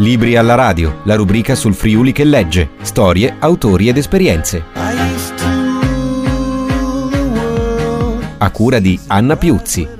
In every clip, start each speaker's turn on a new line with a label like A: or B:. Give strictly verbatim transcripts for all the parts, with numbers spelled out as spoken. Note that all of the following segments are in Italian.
A: Libri alla radio, la rubrica sul Friuli che legge, storie, autori ed esperienze. A cura di Anna Piuzzi.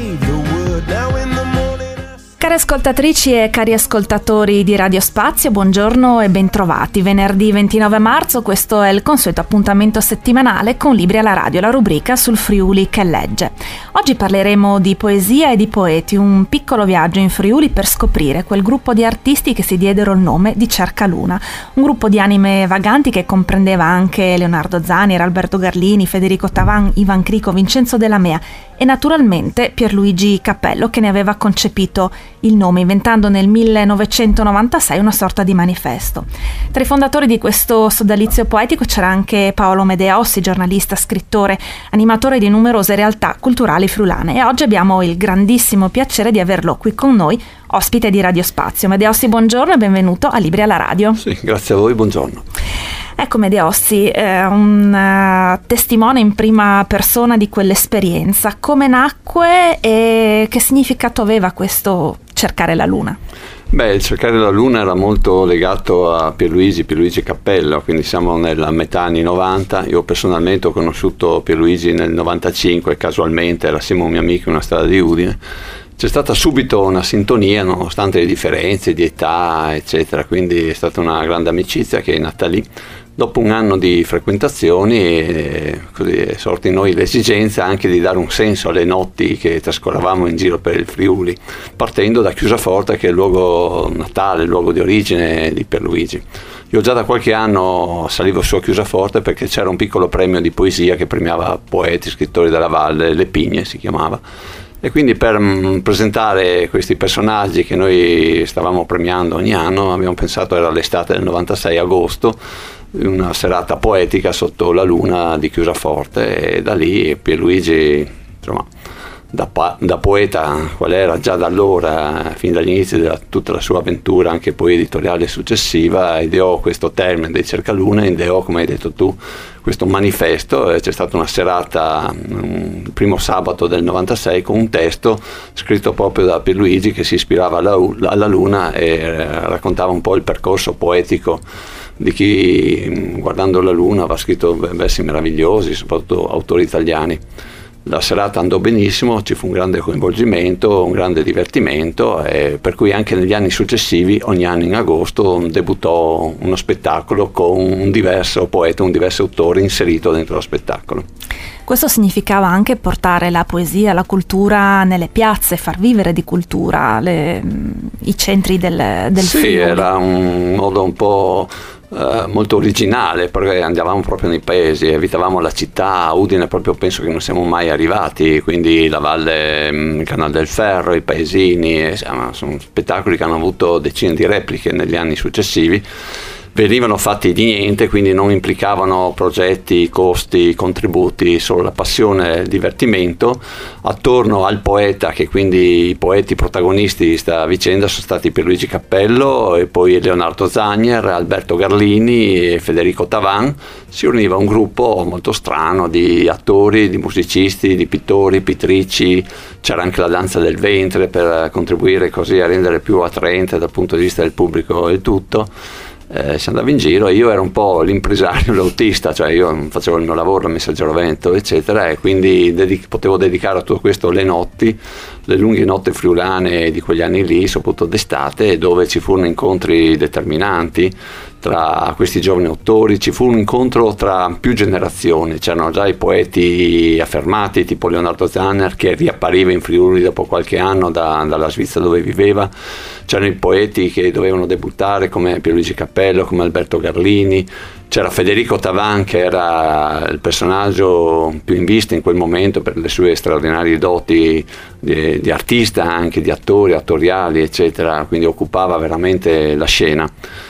B: Cari ascoltatrici e cari ascoltatori di Radio Spazio, buongiorno e bentrovati. Venerdì ventinove marzo, questo è il consueto appuntamento settimanale con Libri alla radio, la rubrica sul Friuli che legge. Oggi parleremo di poesia e di poeti, un piccolo viaggio in Friuli per scoprire quel gruppo di artisti che si diedero il nome di Cercaluna, un gruppo di anime vaganti che comprendeva anche Leonardo Zanni, Alberto Garlini, Federico Tavan, Ivan Crico, Vincenzo Della Mea e naturalmente Pierluigi Cappello, che ne aveva concepito il nome, inventando nel millenovecentonovantasei una sorta di manifesto. Tra i fondatori di questo sodalizio poetico c'era anche Paolo Medeossi, giornalista, scrittore, animatore di numerose realtà culturali friulane, e oggi abbiamo il grandissimo piacere di averlo qui con noi, ospite di Radio Spazio. Medeossi, buongiorno e benvenuto a Libri alla radio.
C: Sì, grazie a voi, buongiorno.
B: Ecco Medeossi, eh, un uh, testimone in prima persona di quell'esperienza. Come nacque e che significato aveva questo cercare la luna?
C: Beh, il cercare la luna era molto legato a Pierluigi, Pierluigi Cappello, quindi siamo nella metà anni novanta. Io personalmente ho conosciuto Pierluigi nel novantacinque, casualmente, era assieme a un mio amico in una strada di Udine. C'è stata subito una sintonia nonostante le differenze di età, eccetera, quindi è stata una grande amicizia che è nata lì. Dopo un anno di frequentazioni eh, così è sorta in noi l'esigenza anche di dare un senso alle notti che trascorravamo in giro per il Friuli, partendo da Chiusaforte, che è il luogo natale, il luogo di origine di Pierluigi. Io già da qualche anno salivo su a Chiusaforte perché c'era un piccolo premio di poesia che premiava poeti, scrittori della valle, Le Pigne si chiamava. E quindi per mh, presentare questi personaggi che noi stavamo premiando ogni anno abbiamo pensato, era l'estate del novantasei, agosto, una serata poetica sotto la luna di Chiusaforte, e da lì Pierluigi, insomma, da, pa- da poeta qual era già da allora, fin dagli inizi di tutta la sua avventura anche poi editoriale successiva, ideò questo termine dei Cercaluna, ideò, come hai detto tu, questo manifesto. E c'è stata una serata, il primo sabato del novantasei, con un testo scritto proprio da Pierluigi che si ispirava alla, alla luna e raccontava un po' il percorso poetico di chi, guardando la luna, aveva scritto versi meravigliosi, soprattutto autori italiani. La serata andò benissimo, ci fu un grande coinvolgimento, un grande divertimento, e per cui anche negli anni successivi, ogni anno in agosto, debuttò uno spettacolo con un diverso poeta, un diverso autore inserito dentro lo spettacolo.
B: Questo significava anche portare la poesia, la cultura nelle piazze, far vivere di cultura le, i centri del, del
C: Sì,
B: Friuli.
C: Era un modo un po' Uh, molto originale, perché andavamo proprio nei paesi, evitavamo la città. Udine proprio penso che non siamo mai arrivati, quindi la valle, il Canal del Ferro, i paesini, insomma, sono spettacoli che hanno avuto decine di repliche negli anni successivi. Venivano fatti di niente, quindi non implicavano progetti, costi, contributi, solo la passione e il divertimento attorno al poeta, che quindi i poeti protagonisti di questa vicenda sono stati Pierluigi Cappello e poi Leonardo Zanni, Alberto Garlini e Federico Tavan. Si univa un gruppo molto strano di attori, di musicisti, di pittori, pittrici. C'era anche la danza del ventre per contribuire così a rendere più attraente dal punto di vista del pubblico il tutto. Eh, si andava in giro e io ero un po' l'impresario, l'autista, cioè io facevo il mio lavoro, il messaggero vento, eccetera, e quindi dedic- potevo dedicare a tutto questo le notti, le lunghe notti friulane di quegli anni lì, soprattutto d'estate, dove ci furono incontri determinanti tra questi giovani autori. Ci fu un incontro tra più generazioni, c'erano già i poeti affermati tipo Leonardo Zanner, che riappariva in Friuli dopo qualche anno da, dalla Svizzera dove viveva, c'erano i poeti che dovevano debuttare come Pierluigi Cappello, come Alberto Garlini, c'era Federico Tavan, che era il personaggio più in vista in quel momento per le sue straordinarie doti di, di artista, anche di attori, attoriali, eccetera, quindi occupava veramente la scena.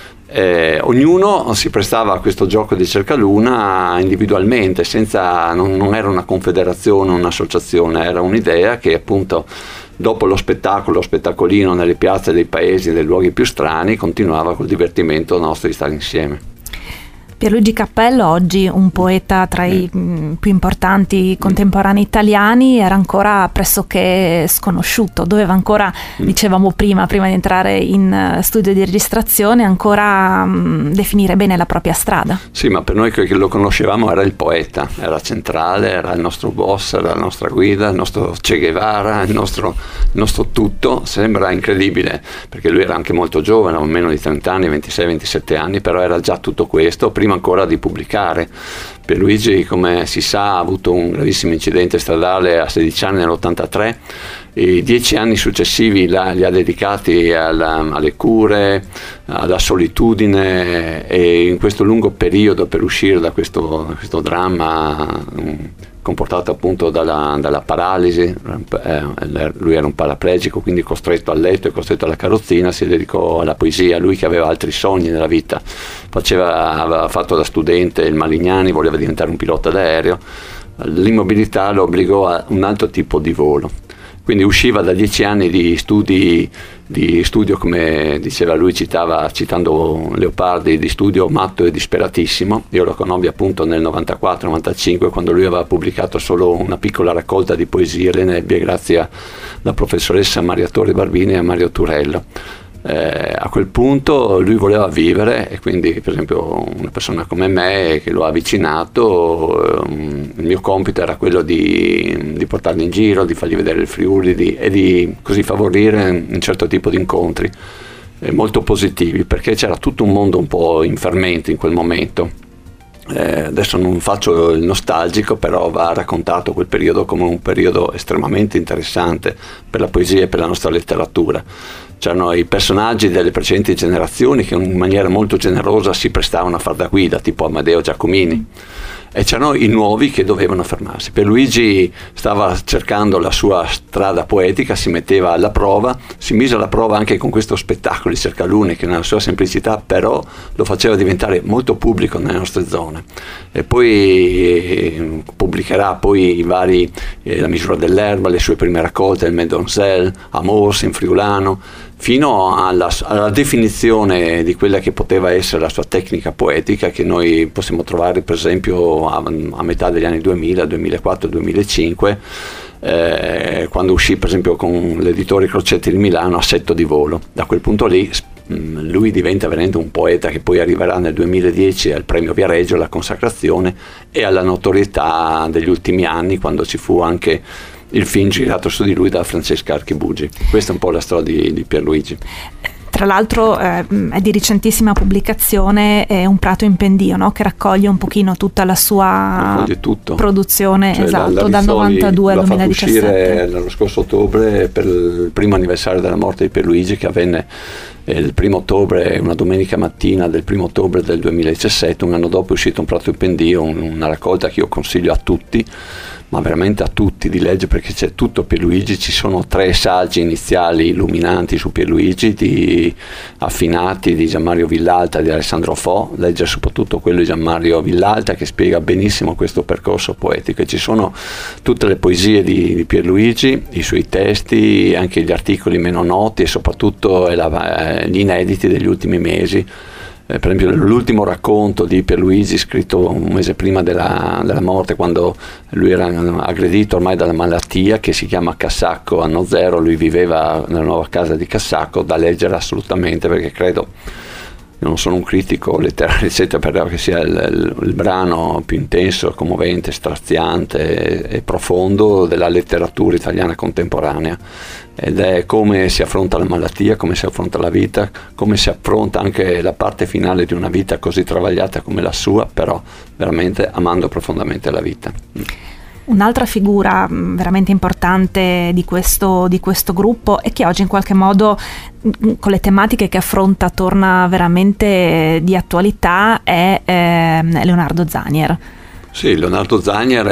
C: Eh, ognuno si prestava a questo gioco di Cercaluna individualmente, senza, non, non era una confederazione, un'associazione, era un'idea che appunto dopo lo spettacolo, lo spettacolino nelle piazze dei paesi, dei luoghi più strani, continuava col divertimento nostro di stare insieme.
B: Pierluigi Cappello, oggi un poeta tra i mm. più importanti contemporanei italiani, era ancora pressoché sconosciuto, doveva ancora, mm. dicevamo prima, prima di entrare in studio di registrazione, ancora mm, definire bene la propria strada.
C: Sì, ma per noi che lo conoscevamo era il poeta, era centrale, era il nostro boss, era la nostra guida, il nostro Che Guevara, il nostro, il nostro tutto. Sembra incredibile, perché lui era anche molto giovane, aveva meno di trenta anni, ventisei ventisette anni, però era già tutto questo, prima ancora di pubblicare. Pierluigi, come si sa, ha avuto un gravissimo incidente stradale a sedici anni nell'ottantatré. I dieci anni successivi la, li ha dedicati alla, alle cure, alla solitudine, e in questo lungo periodo per uscire da questo, questo dramma um, comportato appunto dalla, dalla paralisi, eh, lui era un paraplegico, quindi costretto al letto e costretto alla carrozzina, si dedicò alla poesia. Lui che aveva altri sogni nella vita, faceva, aveva fatto da studente il Malignani, voleva diventare un pilota d'aereo, l'immobilità lo obbligò a un altro tipo di volo. Quindi usciva da dieci anni di studi, di studio, come diceva lui, citava, citando Leopardi, di studio matto e disperatissimo. Io lo conobbi appunto nel novantaquattro novantacinque, quando lui aveva pubblicato solo una piccola raccolta di poesie, Le nebbie, grazie alla professoressa Maria Torri Barbini e a Mario Turello. Eh, a quel punto lui voleva vivere, e quindi per esempio una persona come me che lo ha avvicinato, um, il mio compito era quello di, di portarli in giro, di fargli vedere il Friuli, di, e di così favorire un certo tipo di incontri eh, molto positivi, perché c'era tutto un mondo un po' in fermento in quel momento. Eh, adesso non faccio il nostalgico, però va raccontato quel periodo come un periodo estremamente interessante per la poesia e per la nostra letteratura. C'erano i personaggi delle precedenti generazioni che in maniera molto generosa si prestavano a far da guida, tipo Amedeo Giacomini, e c'erano i nuovi che dovevano fermarsi. Pierluigi stava cercando la sua strada poetica, si metteva alla prova, si mise alla prova anche con questo spettacolo di Cercaluni, che nella sua semplicità però lo faceva diventare molto pubblico nelle nostre zone. E poi eh, pubblicherà poi i vari eh, La misura dell'erba, le sue prime raccolte, il Medonzel, Amors in friulano, fino alla, alla definizione di quella che poteva essere la sua tecnica poetica, che noi possiamo trovare per esempio a, a metà degli anni duemila, duemilaquattro duemilacinque, eh, quando uscì per esempio con l'editore Crocetti di Milano, Assetto di volo. Da quel punto lì lui diventa veramente un poeta che poi arriverà nel duemiladieci al premio Viareggio, alla consacrazione e alla notorietà degli ultimi anni, quando ci fu anche il film girato su di lui da Francesca Archibugi. Questa è un po' la storia di, di Pierluigi.
B: Tra l'altro eh, è di recentissima pubblicazione è Un prato in pendio, no? Che raccoglie un pochino tutta la sua
C: tutto.
B: produzione,
C: cioè,
B: esatto,
C: la, la
B: dal novantadue al duemiladiciassette.
C: L'ha fatto uscire l'anno scorso ottobre per il primo anniversario della morte di Pierluigi, che avvenne il primo ottobre, una domenica mattina del primo ottobre del duemiladiciassette. Un anno dopo è uscito Un prato in pendio, una raccolta che io consiglio a tutti, ma veramente a tutti, di leggere, perché c'è tutto Pierluigi. Ci sono tre saggi iniziali illuminanti su Pierluigi, di, affinati, di Gianmario Villalta e di Alessandro Fo. Leggere soprattutto quello di Gianmario Villalta, che spiega benissimo questo percorso poetico, e ci sono tutte le poesie di, di Pierluigi, i suoi testi, anche gli articoli meno noti e soprattutto la, gli inediti degli ultimi mesi. Eh, per esempio l'ultimo racconto di Pierluigi, scritto un mese prima della, della morte, quando lui era aggredito ormai dalla malattia, che si chiama Cassacco anno zero. Lui viveva nella nuova casa di Cassacco, da leggere assolutamente, perché credo, io non sono un critico letterario eccetera, però che sia il, il, il brano più intenso, commovente, straziante e, e profondo della letteratura italiana contemporanea. Ed è come si affronta la malattia, come si affronta la vita, come si affronta anche la parte finale di una vita così travagliata come la sua, però veramente amando profondamente la vita.
B: Un'altra figura veramente importante di questo, di questo gruppo, e che oggi in qualche modo con le tematiche che affronta torna veramente di attualità, è eh, Leonardo Zanier.
C: Sì, Leonardo Zanier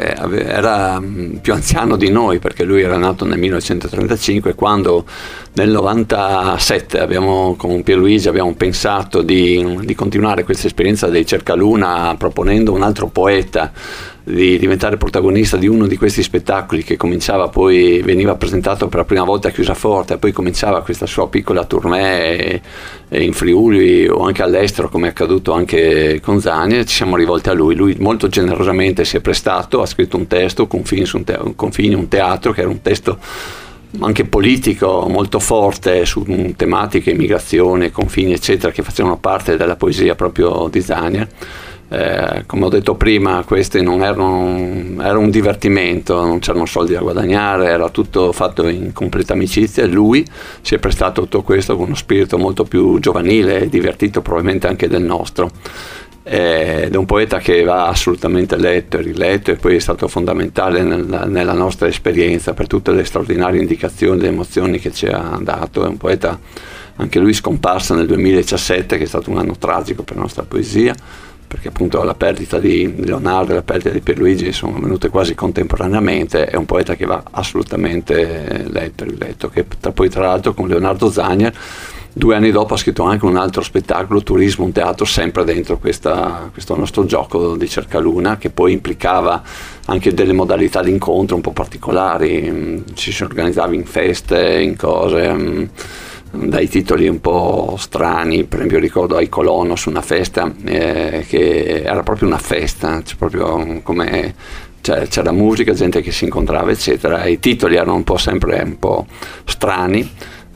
C: era più anziano di noi, perché lui era nato nel millenovecentotrentacinque, quando nel novantasette abbiamo, con Pierluigi abbiamo pensato di, di continuare questa esperienza dei Cercaluna, proponendo un altro poeta di diventare protagonista di uno di questi spettacoli che cominciava, poi veniva presentato per la prima volta a Chiusaforte e poi cominciava questa sua piccola tournée in Friuli o anche all'estero, come è accaduto anche con Zania. Ci siamo rivolti a lui, lui molto generosamente si è prestato, ha scritto un testo, Confini, su un, te- Confini, un teatro, che era un testo anche politico molto forte su tematiche, immigrazione, confini eccetera, che facevano parte della poesia proprio di Zania. Eh, come ho detto prima, questi non erano, era un divertimento, non c'erano soldi da guadagnare, era tutto fatto in completa amicizia, e lui si è prestato a tutto questo con uno spirito molto più giovanile e divertito probabilmente anche del nostro. Ed è un poeta che va assolutamente letto e riletto, e poi è stato fondamentale nella, nella nostra esperienza per tutte le straordinarie indicazioni, le emozioni che ci ha dato. È un poeta anche lui scomparso nel duemiladiciassette, che è stato un anno tragico per la nostra poesia, perché appunto la perdita di Leonardo e la perdita di Pierluigi sono venute quasi contemporaneamente. È un poeta che va assolutamente letto e riletto, che tra, poi tra l'altro con Leonardo Zania due anni dopo ha scritto anche un altro spettacolo, Turismo, un teatro, sempre dentro questa, questo nostro gioco di Cercaluna, che poi implicava anche delle modalità di incontro un po' particolari. Ci si organizzava in feste, in cose, dai titoli un po' strani. Per esempio ricordo ai Colonos una festa eh, che era proprio una festa, cioè proprio come cioè, c'era musica, gente che si incontrava eccetera, e i titoli erano un po' sempre un po' strani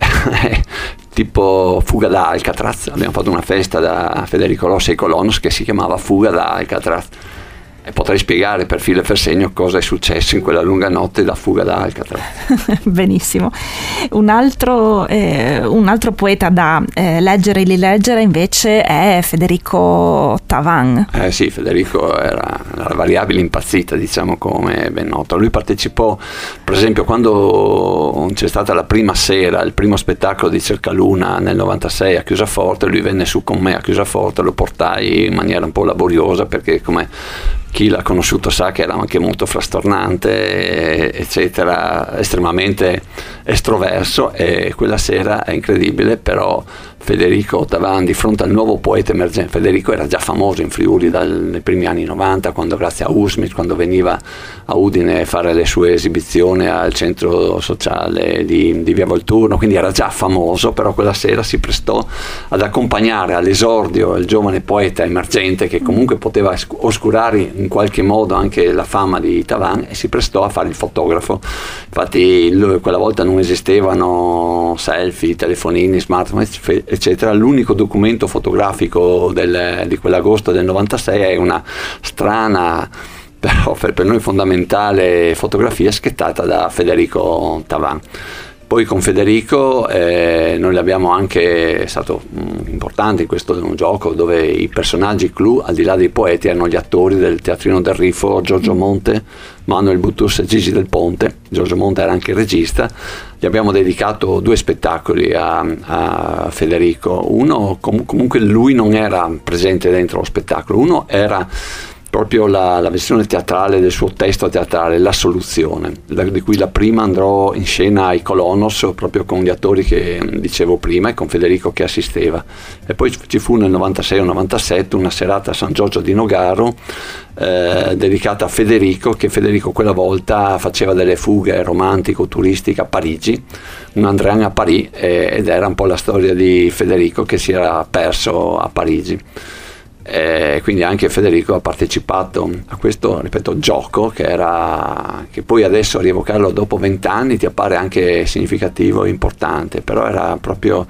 C: tipo Fuga da Alcatraz. Abbiamo fatto una festa da Federico Rossi ai Colonos che si chiamava Fuga da Alcatraz, e potrei spiegare per filo e per segno cosa è successo in quella lunga notte da Fuga da Alcatraz.
B: Benissimo. Un altro, eh, un altro poeta da eh, leggere e rileggere invece è Federico Tavan.
C: Eh sì, Federico era la variabile impazzita, diciamo, come è ben noto. Lui partecipò, per esempio, quando c'è stata la prima sera, il primo spettacolo di Cercaluna nel novantasei a Chiusaforte, lui venne su con me a Chiusaforte, lo portai in maniera un po' laboriosa, perché come chi l'ha conosciuto sa che era anche molto frastornante eccetera, estremamente estroverso, e quella sera è incredibile, però Federico Tavan di fronte al nuovo poeta emergente. Federico era già famoso in Friuli dai primi anni novanta, quando grazie a Usmit, quando veniva a Udine a fare le sue esibizioni al centro sociale di, di Via Volturno, quindi era già famoso, però quella sera si prestò ad accompagnare all'esordio il giovane poeta emergente, che comunque poteva oscurare in qualche modo anche la fama di Tavan, e si prestò a fare il fotografo. Infatti lui, quella volta non esistevano selfie, telefonini, smartphone eccetera. L'unico documento fotografico del, di quell'agosto del novantasei è una strana, però per noi fondamentale, fotografia scattata da Federico Tavan. Poi con Federico eh, noi abbiamo anche, è stato mh, importante in questo un gioco dove i personaggi clou, al di là dei poeti, erano gli attori del Teatrino del Rifo, Giorgio Monte, Manuel Butus e Gigi Del Ponte. Giorgio Monte era anche il regista. Gli abbiamo dedicato due spettacoli a, a Federico. Uno, com- comunque lui non era presente dentro lo spettacolo, uno era proprio la, la versione teatrale del suo testo teatrale, La Soluzione, la, di cui la prima andrò in scena ai Colonos, proprio con gli attori che dicevo prima e con Federico che assisteva. E poi ci fu nel novantasei o novantasette una serata a San Giorgio di Nogaro eh, dedicata a Federico, che Federico quella volta faceva delle fughe romantico-turistiche a Parigi, un Andréan a Paris, eh, ed era un po' la storia di Federico che si era perso a Parigi. Eh, quindi anche Federico ha partecipato a questo, ripeto, gioco che era, che poi adesso rievocarlo dopo vent'anni ti appare anche significativo e importante, però era proprio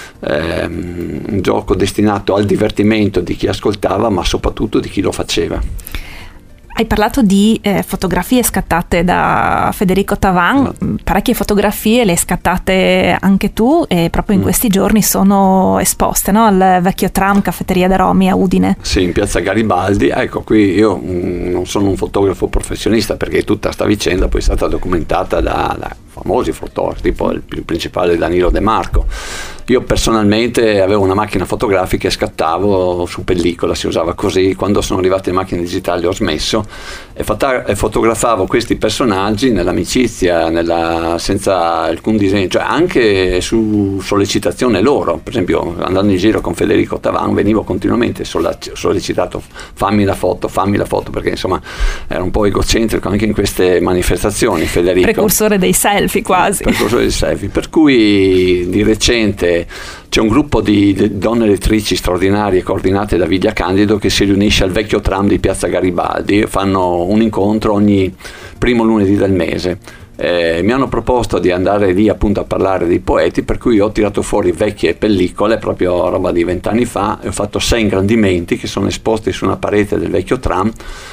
C: ehm, un gioco destinato al divertimento di chi ascoltava, ma soprattutto di chi lo faceva.
B: Hai parlato di eh, fotografie scattate da Federico Tavan, no. Parecchie fotografie le scattate anche tu, e proprio in mm. questi giorni sono esposte, no? Al vecchio tram Caffetteria de Romi a Udine.
C: Sì, in piazza Garibaldi. Ecco, qui io mh, non sono un fotografo professionista, perché tutta sta vicenda poi è stata documentata da, da famosi fotografi, tipo il, il principale Danilo De Marco. Io personalmente avevo una macchina fotografica e scattavo su pellicola, si usava così. Quando sono arrivate le macchine digitali ho smesso e, fata- e fotografavo questi personaggi nell'amicizia, nella, senza alcun disegno, cioè anche su sollecitazione loro. Per esempio, andando in giro con Federico Tavan venivo continuamente solla- sollecitato: fammi la foto, fammi la foto, perché insomma era un po' egocentrico anche in queste manifestazioni, Federico.
B: Precursore dei selfie quasi.
C: Precursore dei selfie, per cui di recente c'è un gruppo di donne lettrici straordinarie coordinate da Viglia Candido che si riunisce al vecchio tram di Piazza Garibaldi, fanno un incontro ogni primo lunedì del mese. Eh, mi hanno proposto di andare lì appunto a parlare dei poeti, per cui ho tirato fuori vecchie pellicole, proprio roba di vent'anni fa, e ho fatto sei ingrandimenti che sono esposti su una parete del vecchio tram.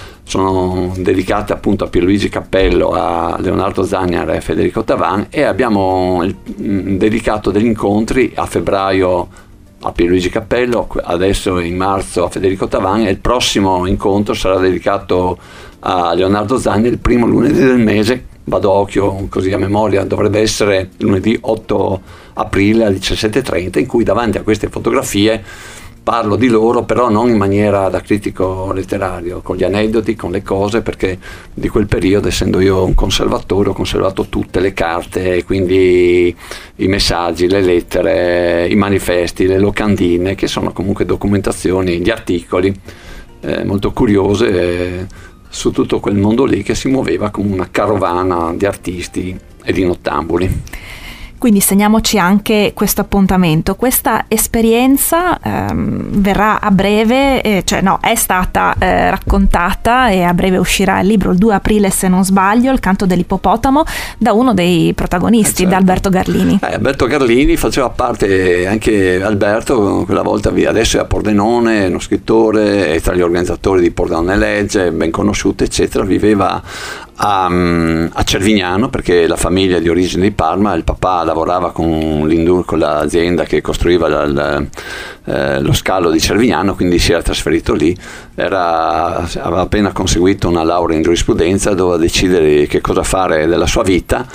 C: Sono dedicate appunto a Pierluigi Cappello, a Leonardo Zagnar e a Federico Tavan, e abbiamo il, mh, dedicato degli incontri a febbraio a Pierluigi Cappello, adesso in marzo a Federico Tavan, e il prossimo incontro sarà dedicato a Leonardo Zagnar il primo lunedì del mese. Vado a occhio così a memoria, dovrebbe essere lunedì otto aprile alle diciassette e trenta, in cui davanti a queste fotografie parlo di loro, però non in maniera da critico letterario, con gli aneddoti, con le cose, perché di quel periodo, essendo io un conservatore, ho conservato tutte le carte, quindi i messaggi, le lettere, i manifesti, le locandine, che sono comunque documentazioni, gli articoli eh, molto curiose eh, su tutto quel mondo lì che si muoveva come una carovana di artisti e di nottambuli.
B: Quindi segniamoci anche questo appuntamento. Questa esperienza ehm, verrà a breve, eh, cioè no, è stata eh, raccontata e a breve uscirà il libro il due aprile, se non sbaglio, Il canto dell'ippopotamo, da uno dei protagonisti, eh certo. da Alberto Garlini.
C: Eh, Alberto Garlini faceva parte anche Alberto, quella volta adesso è a Pordenone, uno scrittore, è tra gli organizzatori di Pordenone Legge, ben conosciuto, eccetera. Viveva a, a Cervignano, perché la famiglia è di origine di Parma, il papà lavorava con, con l'azienda che costruiva la, la, eh, lo scalo di Cervignano, quindi si era trasferito lì. Era, aveva appena conseguito una laurea in giurisprudenza, doveva decidere che cosa fare della sua vita.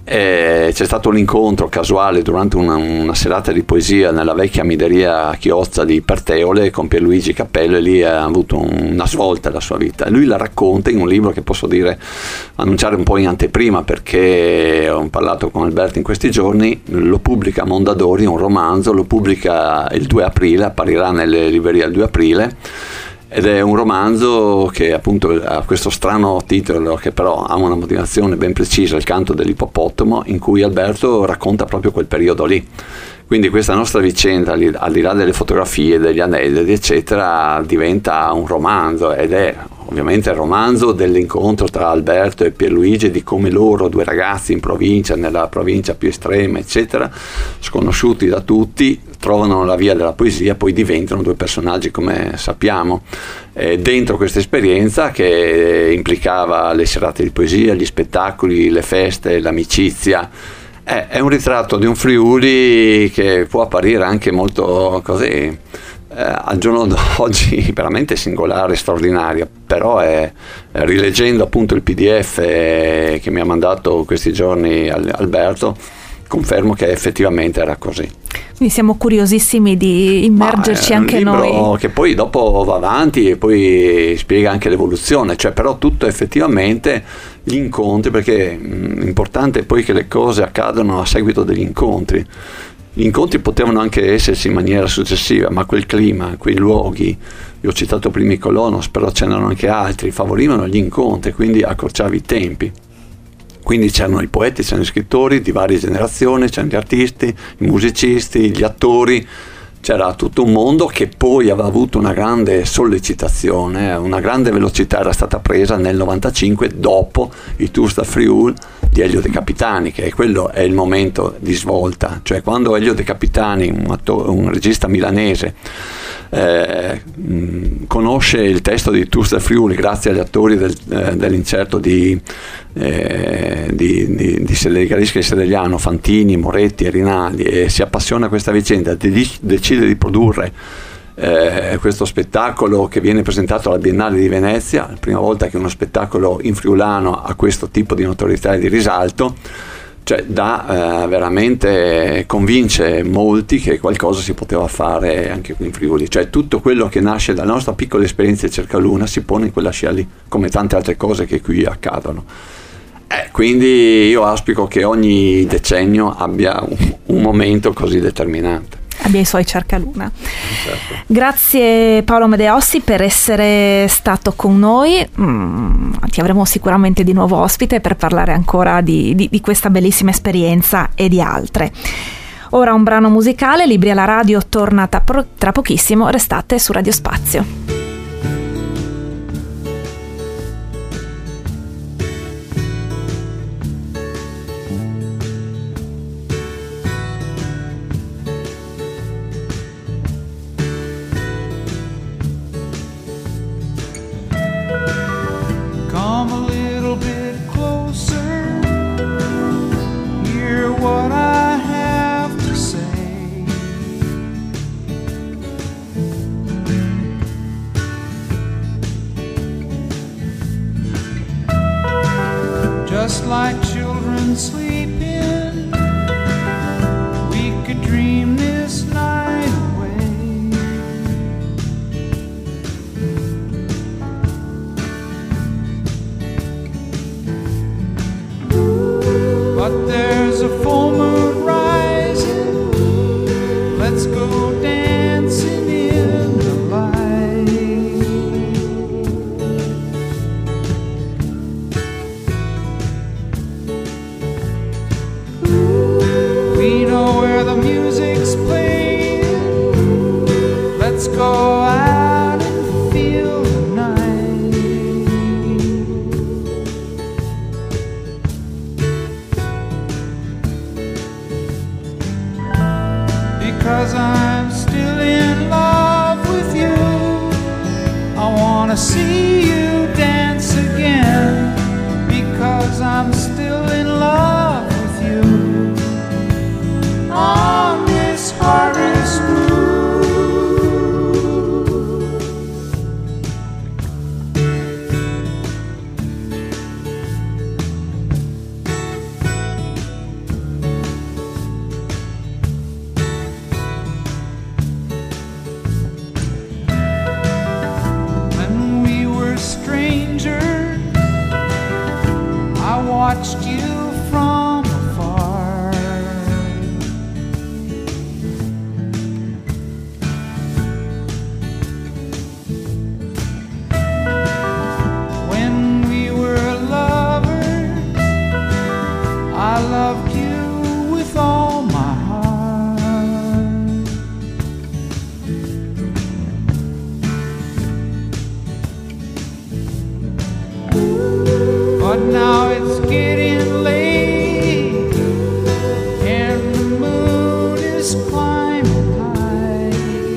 C: E c'è stato un incontro casuale durante una, una serata di poesia nella vecchia mideria Chiozza di Perteole con Pierluigi Cappello, e lì ha avuto una svolta la sua vita. Lui la racconta in un libro che posso dire, annunciare un po' in anteprima, perché ho parlato con Alberto in questi giorni. Lo pubblica Mondadori, un romanzo, lo pubblica il due aprile, apparirà nelle librerie il due aprile. Ed è un romanzo che appunto ha questo strano titolo, che però ha una motivazione ben precisa, Il canto dell'ippopotamo, in cui Alberto racconta proprio quel periodo lì. Quindi questa nostra vicenda, al di là delle fotografie, degli aneddoti, eccetera, diventa un romanzo, ed è ovviamente il romanzo dell'incontro tra Alberto e Pierluigi, di come loro, due ragazzi in provincia, nella provincia più estrema, eccetera, sconosciuti da tutti, trovano la via della poesia, poi diventano due personaggi, come sappiamo. E dentro questa esperienza, che implicava le serate di poesia, gli spettacoli, le feste, l'amicizia, è, è un ritratto di un Friuli che può apparire anche molto così, Eh, al giorno d'oggi veramente singolare, straordinaria, però è, eh, rileggendo appunto il P D F eh, che mi ha mandato questi giorni Alberto, confermo che effettivamente era così.
B: Quindi siamo curiosissimi di immergerci anche noi. È un libro
C: che poi dopo va avanti e poi spiega anche l'evoluzione, cioè però tutto effettivamente gli incontri, perché è importante poi che le cose accadano a seguito degli incontri. Gli incontri potevano anche esserci in maniera successiva, ma quel clima, quei luoghi, io ho citato prima i Colonos, però ce n'erano anche altri, favorivano gli incontri, quindi accorciavi i tempi. Quindi c'erano i poeti, c'erano gli scrittori di varie generazioni, c'erano gli artisti, i musicisti, gli attori, c'era tutto un mondo che poi aveva avuto una grande sollecitazione, una grande velocità era stata presa nel novantacinque dopo i Tours da Friuli di Elio De Capitani, che quello è il momento di svolta, cioè quando Elio De Capitani, un, attore, un regista milanese, eh, mh, conosce il testo di Tours da Friuli grazie agli attori del, eh, dell'incerto di Eh, di, di, di Garisca e Sedegliano, Fantini, Moretti e Rinaldi, e si appassiona a questa vicenda, de- decide di produrre eh, questo spettacolo che viene presentato alla Biennale di Venezia, la prima volta che uno spettacolo in friulano ha questo tipo di notorietà e di risalto. cioè dà eh, veramente, convince molti che qualcosa si poteva fare anche qui in Friuli, cioè tutto quello che nasce dalla nostra piccola esperienza di Cercaluna si pone in quella scia lì, come tante altre cose che qui accadono. Eh, quindi io auspico che ogni decennio abbia un, un momento così determinante.
B: Abbia i suoi Cercaluna.
C: Certo.
B: Grazie Paolo Medeossi per essere stato con noi. Mm, ti avremo sicuramente di nuovo ospite per parlare ancora di, di, di questa bellissima esperienza e di altre. Ora un brano musicale, Libri alla radio torna tra, tra pochissimo, restate su Radio Spazio.
D: Just like children sleeping, we could dream this night away. But there's a full moon rising, let's go dancing in the light. The music's playing, let's go out and feel the night. Because I'm still in love with you, I wanna see you dance again. Because I'm still in love with you. On this harvest moon. When we were strangers, I watched you from afar. I loved you with all my heart. But now it's getting late and the moon is climbing high.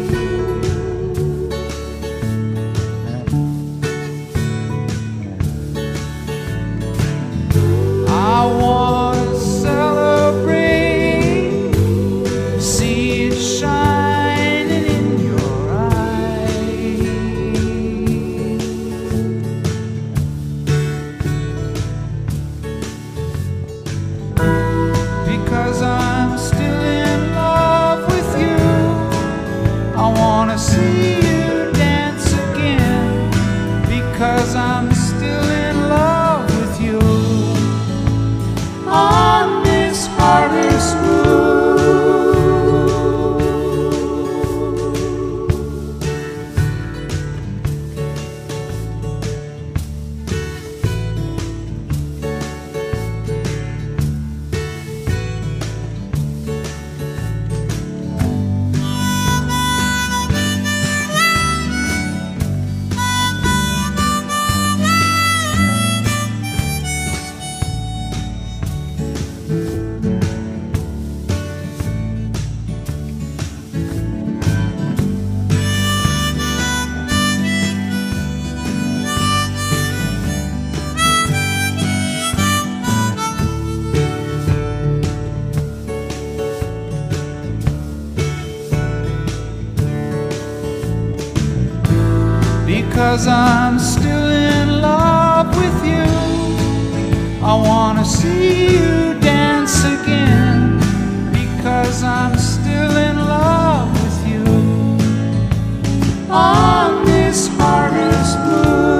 D: I want see you dance again. Because I'm still in love with you. On this harvest moon. Because I'm still in love with you, I wanna see you dance again, because I'm still in love with you. On this harvest moon.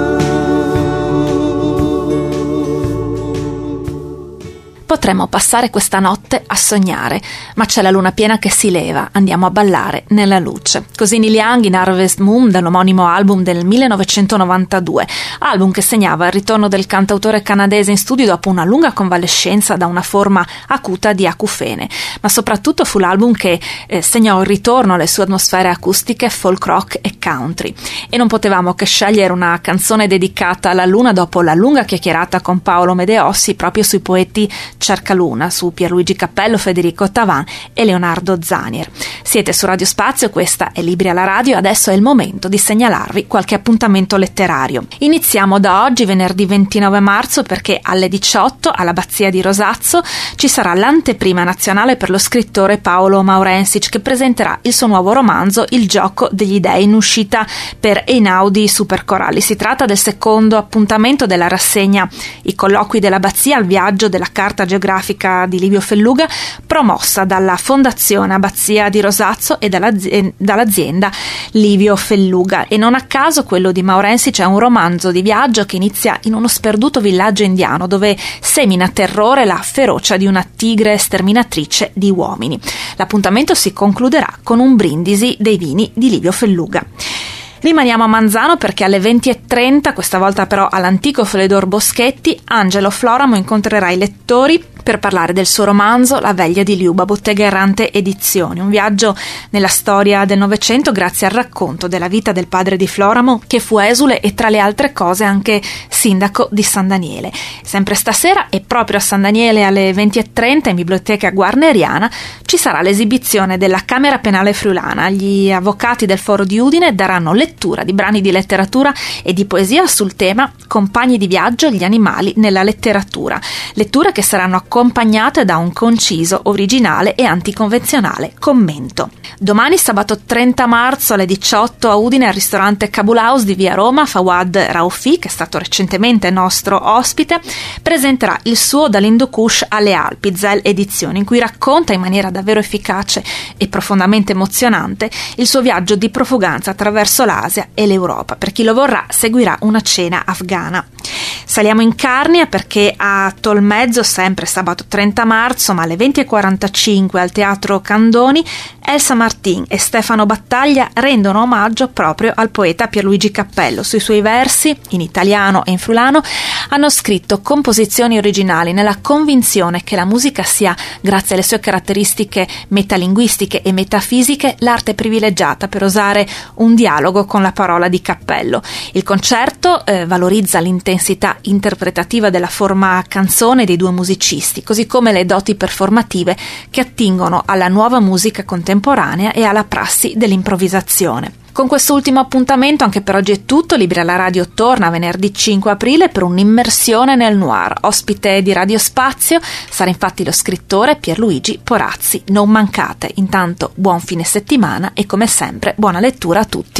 B: Potremmo passare questa notte a sognare, ma c'è la luna piena che si leva, andiamo a ballare nella luce. Così Neil Young in Harvest Moon, dall'omonimo album del millenovecentonovantadue, album che segnava il ritorno del cantautore canadese in studio dopo una lunga convalescenza da una forma acuta di acufene, ma soprattutto fu l'album che eh, segnò il ritorno alle sue atmosfere acustiche folk rock e country. E non potevamo che scegliere una canzone dedicata alla luna dopo la lunga chiacchierata con Paolo Medeossi proprio sui poeti Cercaluna, su Pierluigi Cappello, Federico Tavan e Leonardo Zanier. Siete su Radio Spazio, questa è Libri alla Radio e adesso è il momento di segnalarvi qualche appuntamento letterario. Iniziamo da oggi, venerdì ventinove marzo, perché alle diciotto all'Abbazia di Rosazzo ci sarà l'anteprima nazionale per lo scrittore Paolo Maurensic, che presenterà il suo nuovo romanzo Il gioco degli dei, in uscita per Einaudi Supercoralli. Si tratta del secondo appuntamento della rassegna I colloqui dell'Abbazia al viaggio della carta geografica di Livio Felluga, promossa dalla Fondazione Abbazia di Rosazzo e dall'azienda Livio Felluga. E non a caso quello di Maurensic è un romanzo di viaggio che inizia in uno sperduto villaggio indiano dove semina terrore la ferocia di una tigre sterminatrice di uomini. L'appuntamento si concluderà con un brindisi dei vini di Livio Felluga. Rimaniamo a Manzano perché alle venti e trenta, questa volta però all'antico Fledor Boschetti, Angelo Floramo incontrerà i lettori per parlare del suo romanzo La veglia di Liuba, Bottega Errante Edizioni, un viaggio nella storia del Novecento grazie al racconto della vita del padre di Floramo, che fu esule e tra le altre cose anche sindaco di San Daniele. Sempre stasera e proprio a San Daniele alle venti e trenta in biblioteca guarneriana ci sarà l'esibizione della Camera Penale Friulana. Gli avvocati del Foro di Udine daranno lettura di brani di letteratura e di poesia sul tema Compagni di viaggio, gli animali nella letteratura. Letture che saranno accompagnate da un conciso, originale e anticonvenzionale commento. Domani, sabato trenta marzo alle diciotto a Udine al ristorante Kabul House di via Roma, Fawad Raufi, che è stato recentemente nostro ospite, presenterà il suo Dall'Hindukush alle Alpi, Zel Edizioni, in cui racconta in maniera davvero efficace e profondamente emozionante il suo viaggio di profuganza attraverso l'Asia e l'Europa. Per chi lo vorrà seguirà una cena afghana. Saliamo in Carnia perché a Tolmezzo, sempre sabato trenta marzo, ma alle venti e quarantacinque al Teatro Candoni, Elsa Martin e Stefano Battaglia rendono omaggio proprio al poeta Pierluigi Cappello. Sui suoi versi, in italiano e in friulano, hanno scritto composizioni originali nella convinzione che la musica sia, grazie alle sue caratteristiche metalinguistiche e metafisiche, l'arte privilegiata per osare un dialogo con la parola di Cappello. Il concerto eh, valorizza l'intensità interpretativa della forma canzone dei due musicisti, così come le doti performative che attingono alla nuova musica contemporanea e alla prassi dell'improvvisazione. Con quest'ultimo appuntamento anche per oggi è tutto. Libri alla Radio torna venerdì cinque aprile per un'immersione nel noir. Ospite di Radio Spazio sarà infatti lo scrittore Pierluigi Porazzi. Non mancate. Intanto buon fine settimana e come sempre buona lettura a tutti.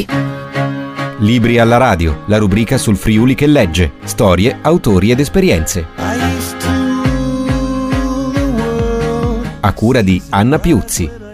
A: Libri alla Radio, la rubrica sul Friuli che legge, storie, autori ed esperienze. A cura di Anna Piuzzi.